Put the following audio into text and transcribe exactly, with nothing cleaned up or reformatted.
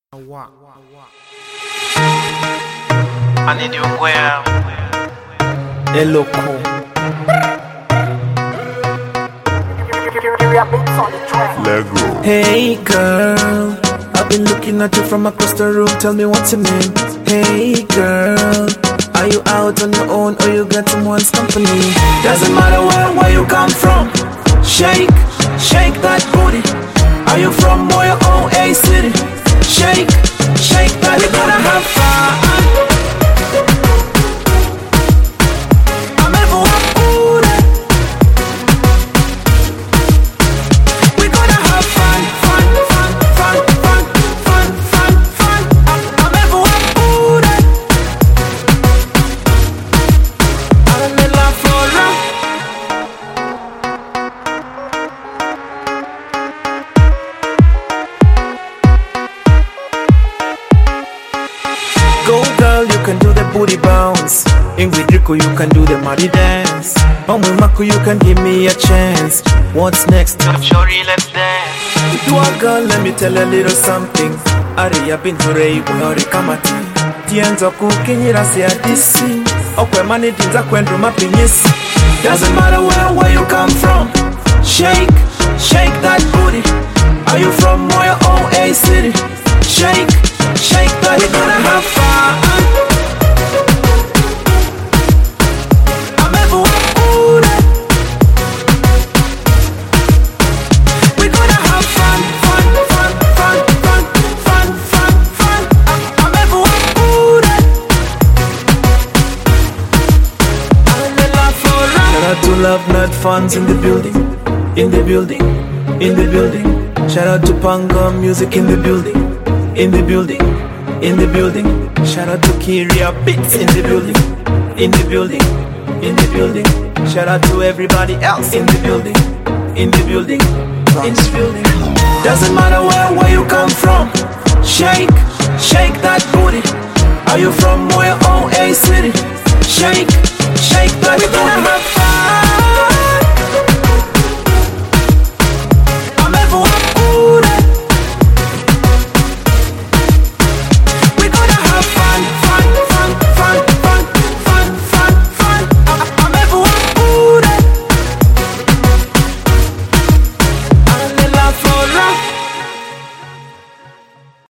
I need you where Eloko. Lego. Hey girl, I've been looking at you from across the room. Tell me what's your name. Hey girl, are you out on your own or you got someone's company? Doesn't matter where, where you come from. Shake, shake that booty. Are you from Moyo O A City? Shake, shake that. We gotta have fun. I'm everyone booty. We gotta have fun, fun, fun, fun, fun, fun, fun, fun. I'm everyone booty. I'm in love for love. Go girl, you can do the booty bounce. In Widrico, you can do the muddy dance. On Mako, you can give me a chance. What's next? Shorty, let's dance. To a girl, let me tell a little something. Aria binturei weore kamati. Tienzo kukinyira si adisi. Okwe mani dinza kwendru mapinyisi. Doesn't matter where, where you come from. Shake, shake that booty. Are you from Moyo O A City? Shake, shake that. We gonna have fun. I'm everyone booty. We gonna have fun, fun, fun, fun, fun, fun, fun, fun. I'm everyone booty. I'm in love for love. Shout out to Love Nut Funds in the building, in the building, in the building. Shout out to Panga Music in the building, in the building, in the building. Shout out to Kyria Beats in the building, in the building, in the building. Shout out to everybody else in the building, in the building, in the building. Doesn't matter where, where you come from. Shake, shake that booty. Are you from Moyo O A City? Shake, shake that. We gonna